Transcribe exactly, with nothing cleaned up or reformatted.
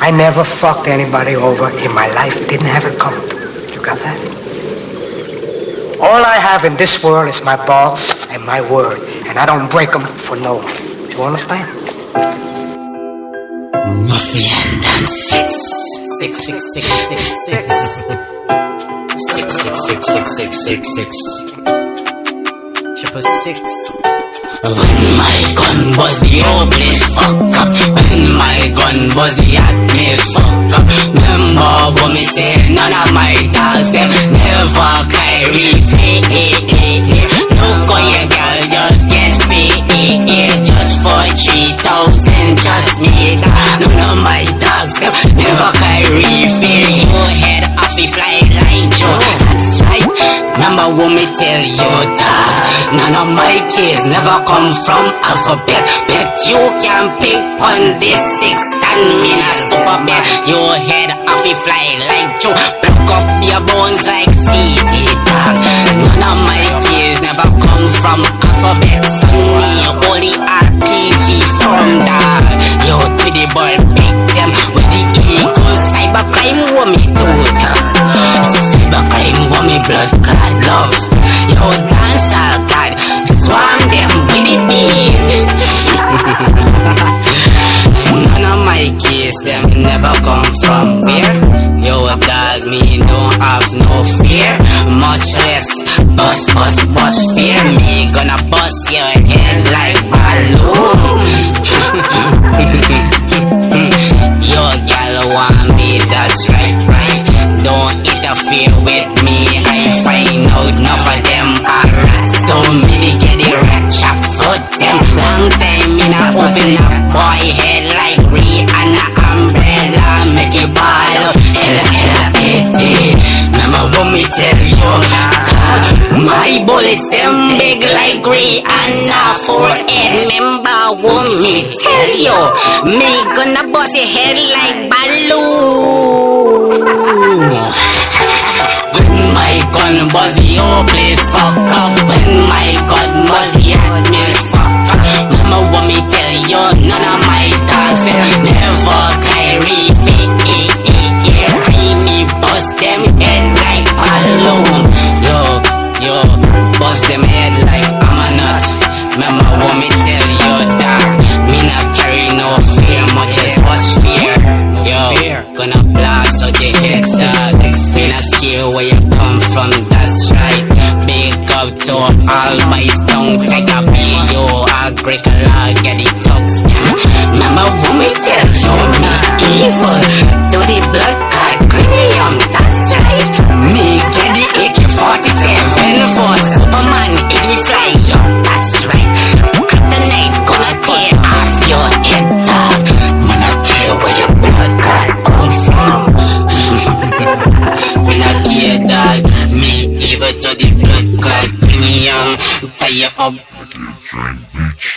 I never fucked anybody over in my life. Didn't have it coming to. You got that? All I have in this world is my balls and my word, and I don't break them for no one. Do you understand? Mafia and dance. Six, six, six, six, six, six. Six, six, six, six, six, six, six. Triple six. When my gun was the old place fuck up. When my gun was the atmosphere fuck up. Remember what me say, none of my dogs them never carry feet. Look on your girl, just get feet. Just for three thousand, just me. None of my dogs them never carry feet. Your head off it fly like Joe. That's right. Remember what me tell you that none of my kids never come from alphabet. Bet you can pick on this six and me a super bear. Your head off it fly like Joe. Broke up your bones like C T dog. None of my kids never come from alphabet. Sunny, holy R P G from dog. Yo, to the ball, pick them with the eagle. Cybercrime, what me do that? Cybercrime, what me blood clot love. Yo, dance all God, swarm them with the bees. None of my kids, them never come from where? Yo, dog, me don't have no fear. Much less bust, bust, bust fear. Me gonna bust your head like balloon. Yo, gal want me, that's right, right. Don't interfere with me. I find out enough of them are rats. So many get the rat chop for them. Long time in a open up boy head like Rihanna umbrella. Make it ball up. Remember what me tell you? My bullets them big like Rihanna forehead. Remember what me tell you? Me gonna bust your head like balloon. When my gun was the old place fuck up. When my gun was the atmosphere fuck up. Remember what me tell you? None of my dogs never carry feet. Me bust them head like balloon. Yo, yo, bust them head like I'm a nut. Remember what me tell you, dog? Me not carry no fear, much as bust fear. Yo, gonna blast out your head, dog. Me not care where you come from, that's right. Big up to all boys, don't take a beat. Yo, Agricola, get it talks. Remember what me tell you? Me evil, to the blood clot cranium, that's right. Me get the A K forty-seven for Superman, if he fly up, that's right. Kryptonite gonna tear off your head, dog. Me not care where your blood clot come from. Me not care, dog. Me evil to the blood clot cranium. Tie you up.